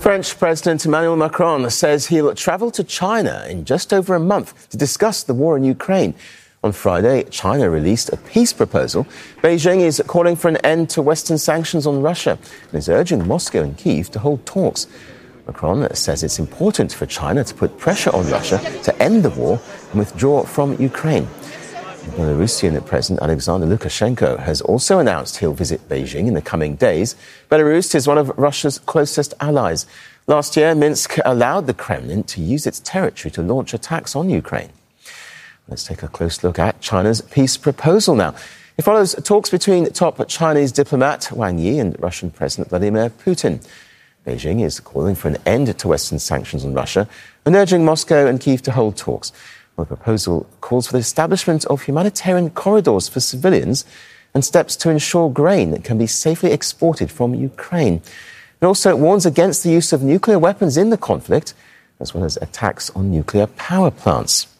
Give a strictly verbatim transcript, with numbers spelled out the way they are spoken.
French President Emmanuel Macron says he'll travel to China in just over a month to discuss the war in Ukraine. On Friday, China released a peace proposal. Beijing is calling for an end to Western sanctions on Russia and is urging Moscow and Kyiv to hold talks. Macron says it's important for China to put pressure on Russia to end the war and withdraw from Ukraine. Belarusian President Alexander Lukashenko has also announced he'll visit Beijing in the coming days. Belarus is one of Russia's closest allies. Last year, Minsk allowed the Kremlin to use its territory to launch attacks on Ukraine. Let's take a close look at China's peace proposal now. It follows talks between top Chinese diplomat Wang Yi and Russian President Vladimir Putin. Beijing is calling for an end to Western sanctions on Russia and urging Moscow and Kyiv to hold talks. The proposal calls for the establishment of humanitarian corridors for civilians and steps to ensure grain can be safely exported from Ukraine. It also warns against the use of nuclear weapons in the conflict, as well as attacks on nuclear power plants.